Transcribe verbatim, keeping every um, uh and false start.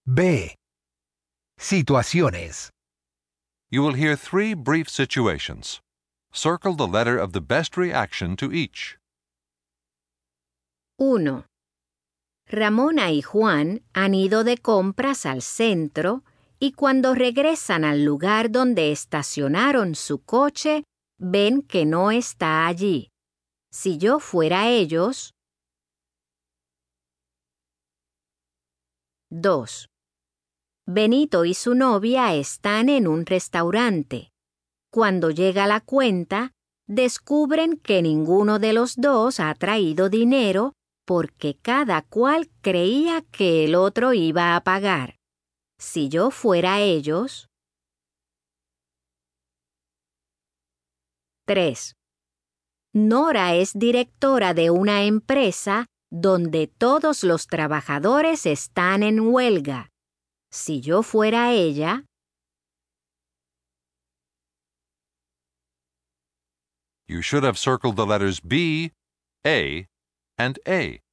B. Situaciones. You will hear three brief situations. Circle the letter of the best reaction to each. uno. Ramona y Juan han ido de compras al centro y cuando regresan al lugar donde estacionaron su coche, ven que no está allí. Si yo fuera ellos. dos. Benito y su novia están en un restaurante. Cuando llega la cuenta, descubren que ninguno de los dos ha traído dinero porque cada cual creía que el otro iba a pagar. Si yo fuera ellos. tres. Nora es directora de una empresa donde todos los trabajadores están en huelga. Si yo fuera ella. You should have circled the letters B, A, and A.